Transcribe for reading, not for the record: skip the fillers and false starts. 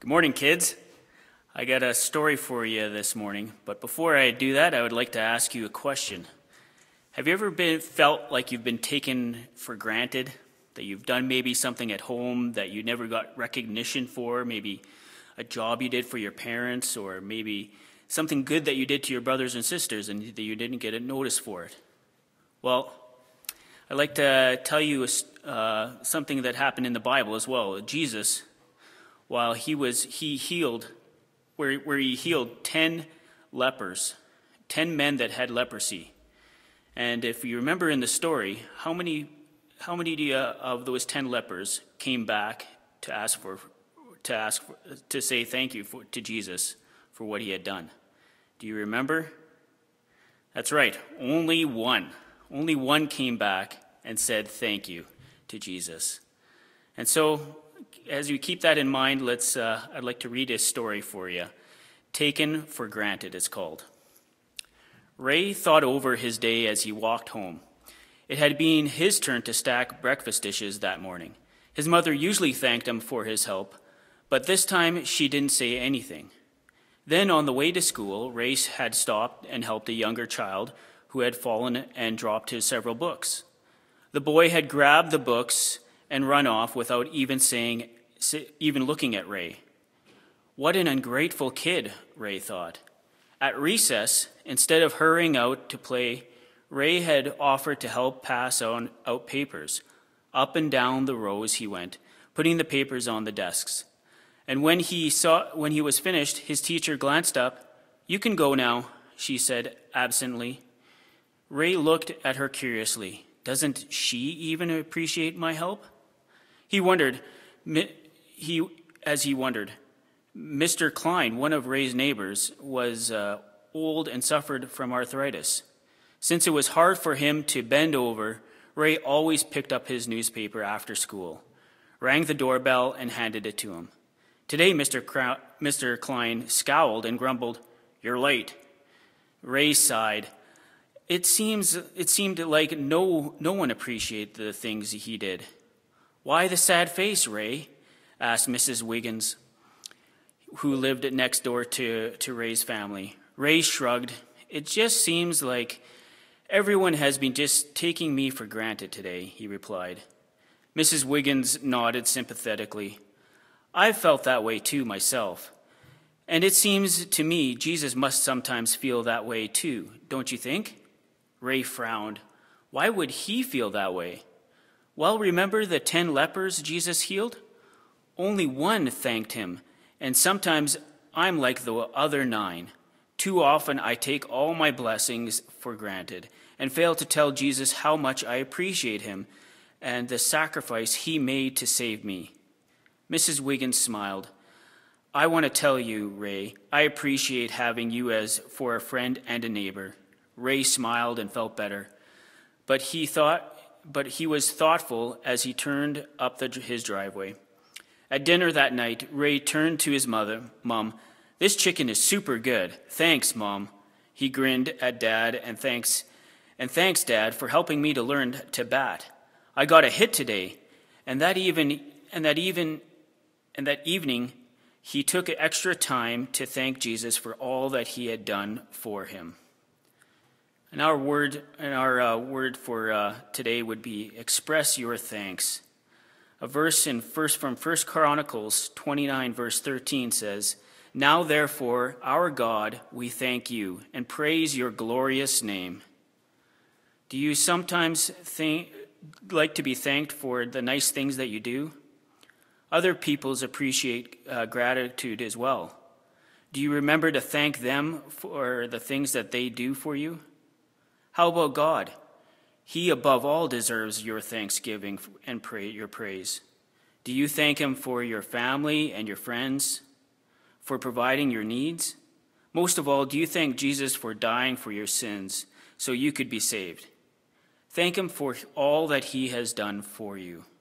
Good morning, kids. I got a story for you this morning, but before I do that, I would like to ask you a question. Have you ever felt like you've been taken for granted, that you've done maybe something at home that you never got recognition for, maybe a job you did for your parents, or maybe something good that you did to your brothers and sisters and that you didn't get a notice for it? Well, I'd like to tell you something that happened in the Bible as well. Jesus, while he healed 10 lepers, 10 men that had leprosy. And if you remember in the story, how many of those 10 lepers came back to say thank you to Jesus for what he had done? Do you remember? That's right, only one. Only one came back and said thank you to Jesus. And so, as you keep that in mind, I'd like to read a story for you. Taken for Granted, it's called. Ray thought over his day as he walked home. It had been his turn to stack breakfast dishes that morning. His mother usually thanked him for his help, but this time she didn't say anything. Then on the way to school, Ray had stopped and helped a younger child who had fallen and dropped his several books. The boy had grabbed the books and run off without even looking at Ray. What an ungrateful kid, Ray thought. At recess, instead of hurrying out to play, Ray had offered to help pass out papers. Up and down the rows he went, putting the papers on the desks. And when he was finished, his teacher glanced up. "You can go now," she said absently. Ray looked at her curiously. Doesn't she even appreciate my help? He wondered. Mr. Klein, one of Ray's neighbors, was old and suffered from arthritis. Since it was hard for him to bend over, Ray always picked up his newspaper after school, rang the doorbell, and handed it to him. Today, Mr. Klein scowled and grumbled, "You're late." Ray sighed. It seemed like no one appreciated the things he did. "Why the sad face, Ray?" asked Mrs. Wiggins, who lived next door to Ray's family. Ray shrugged. "It just seems like everyone has been just taking me for granted today," he replied. Mrs. Wiggins nodded sympathetically. "I've felt that way too myself. And it seems to me Jesus must sometimes feel that way too, don't you think?" Ray frowned. Why would he feel that way? Well, remember the 10 lepers Jesus healed? Only one thanked him, and sometimes I'm like the other 9. Too often I take all my blessings for granted and fail to tell Jesus how much I appreciate him and the sacrifice he made to save me. Mrs. Wiggins smiled. "I want to tell you, Ray, I appreciate having you as for a friend and a neighbor." Ray smiled and felt better, but he was thoughtful as he turned up his driveway. At dinner that night, Ray turned to his mother. "Mom, this chicken is super good. Thanks, Mom." He grinned at Dad and thanks Dad for helping me to learn to bat. "I got a hit today." And that evening, he took extra time to thank Jesus for all that he had done for him. And our word for today would be express your thanks. A verse from 1 Chronicles 29, verse 13 says, "Now therefore, our God, we thank you and praise your glorious name." Do you sometimes like to be thanked for the nice things that you do? Other people's appreciate gratitude as well. Do you remember to thank them for the things that they do for you? How about God? He above all deserves your thanksgiving and your praise. Do you thank him for your family and your friends, for providing your needs? Most of all, do you thank Jesus for dying for your sins so you could be saved? Thank him for all that he has done for you.